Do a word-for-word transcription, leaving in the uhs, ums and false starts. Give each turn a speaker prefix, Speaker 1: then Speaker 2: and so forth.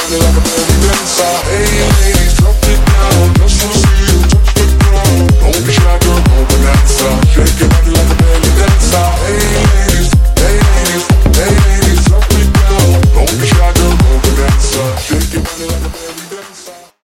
Speaker 1: body like a belly dancer. Hey ladies, drop